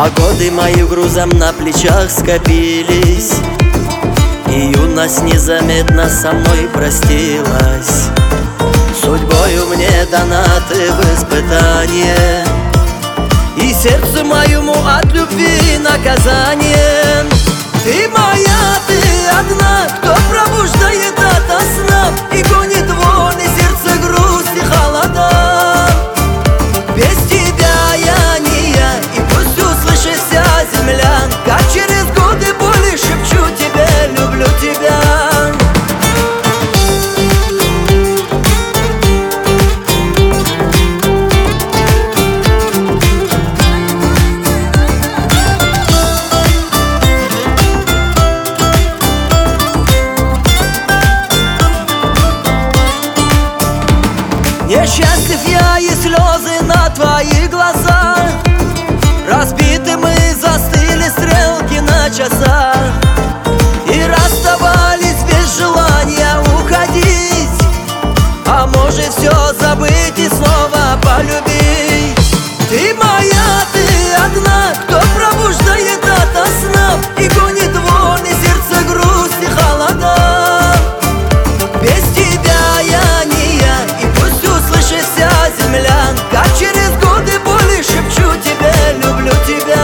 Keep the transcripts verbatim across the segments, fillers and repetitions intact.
А годы мои грузом на плечах скопились, и юность незаметно со мной простилась. Судьбою мне дана ты в испытание, и сердцу моему от любви наказание. Ты моя, ты одна, кто пробуждает ото сна и гонит вон из сердца грусть и холода. Без тебя я не я, и пусть услышит вся земля, как через годы боли шепчу тебе, люблю тебя. Несчастлив я, и слезы на твоих глазах, разбиты мы, застыли стрелки на часах, и расставались без желания уходить. А может все забыть и снова полюбить. Ты моя, ты одна, кто пробуждает ото сна и гонит вон из сердца грусть и холода. Без тебя я не я, и пусть услышит вся земля, как через годы боли шепчу тебе, люблю тебя.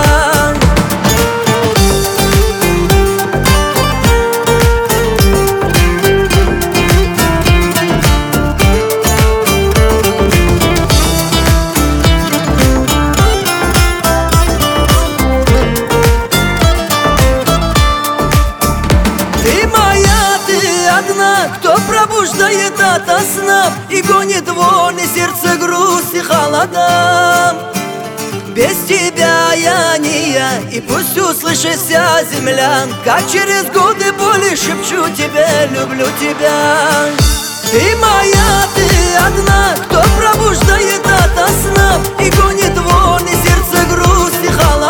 Ты моя, ты одна, кто пробуждает ото сна и гонит вон из сердца грусть и холода. Без тебя я не я, и пусть услышит вся земля, как через годы боли шепчу тебе, люблю тебя. Ты моя, ты одна, кто пробуждает ото сна и гонит вон из сердца грусть и холода.